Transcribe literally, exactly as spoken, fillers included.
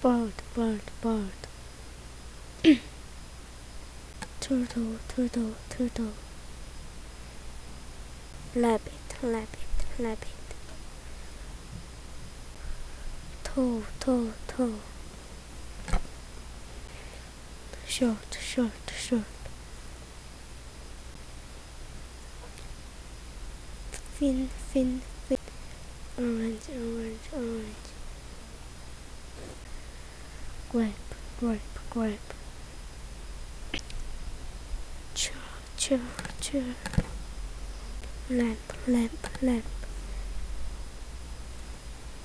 bird, bird, bird. Turtle, turtle, turtle. Rabbit, rabbit, rabbit. Toe, toe, toe. Short, short, short. Fin, fin, fin. Orange, orange, orange. Grape, grape, grape. Chair, chair, chair. Lamp, lamp, lamp.